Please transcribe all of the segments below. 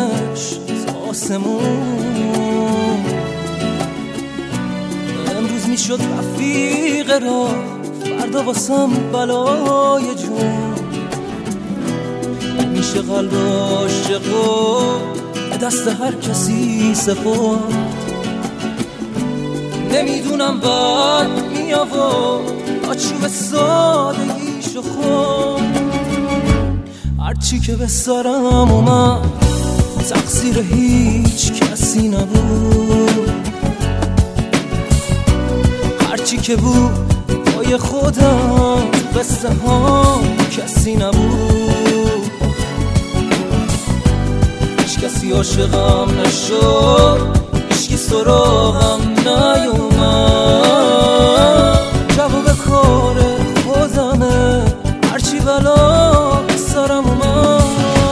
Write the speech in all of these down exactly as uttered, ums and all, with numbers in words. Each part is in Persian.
میبرمش تا آسمون. امروز میشد رفیق راه، فردا واسم بلای جون. میشه قلب عاشقو دست هر کسی سپرد. نمیدونم بعد میآورد آچوب سادگیشو خورد. هرچی که به سرم اومد تقصیر هیچ کسی نبود. هرچی که بود پای خودم قصه ها کسی نبود. هیچ کسی عاشقم نشد، هیچکی سراغم نیومد. جواب کار خودمه هرچی بلا سرم اومد.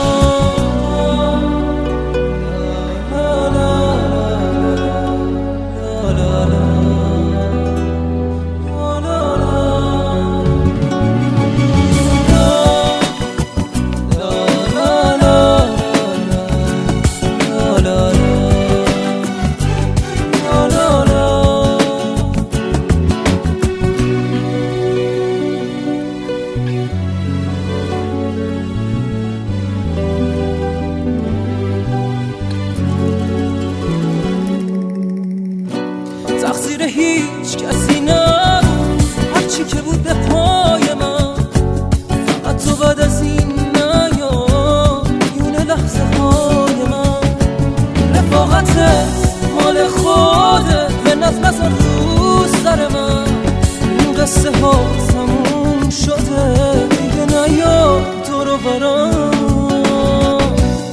تقصیر هیچ کسی نبود، هرچی که بود به پای من. فقط تو بعد از این نیا میونه لحظه های من. رفاقتت مال خودت به نظم نزن رو سر من. این قصه ها تموم شده دیگه نیا دور و برم.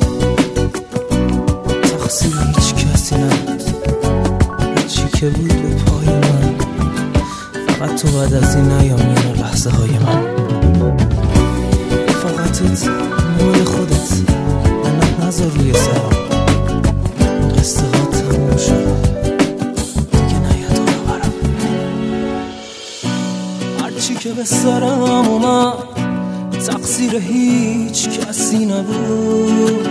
تقصیر هیچ کسی نبود، که بود به پای من. فقط تو بعد از این نیام میونه لحظه های من. فقطت مال خودت منت نذار روی سرم. قصه ها تموم شد دیگه نیا دور برم. هرچی که به سرم اومد تقصیر هیچ کسی نبود.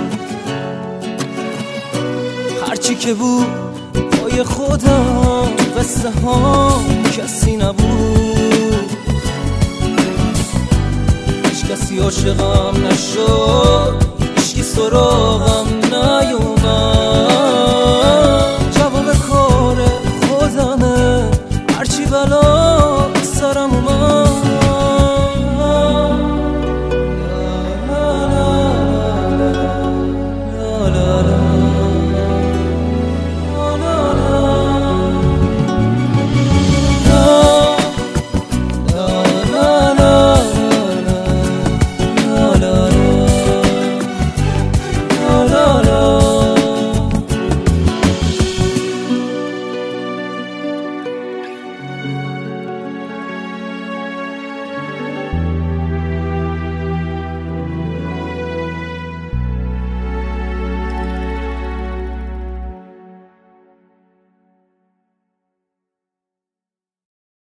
هرچی که بود پای خودم قصه ها کسی نبود. هیچ کسی عاشقم نشد، هیچکی سراغم